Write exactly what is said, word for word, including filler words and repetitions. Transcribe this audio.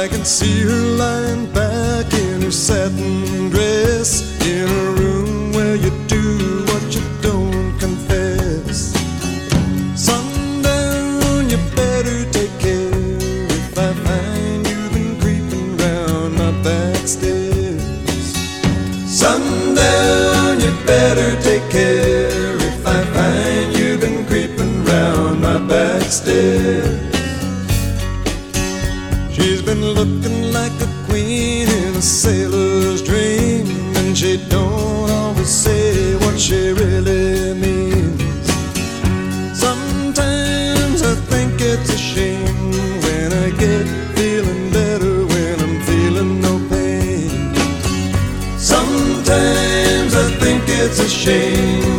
I can see her lying back in her satin dress, in a room where you do what you don't confess. Sundown, you better take care if I find you've been creeping round my back stairs. Sundown, you better take care if I find you've been creeping round my back stairs. She's been looking like a queen in a sailor's dream, and she don't always say what she really means. Sometimes I think it's a shame when I get feeling better when I'm feeling no pain. Sometimes I think it's a shame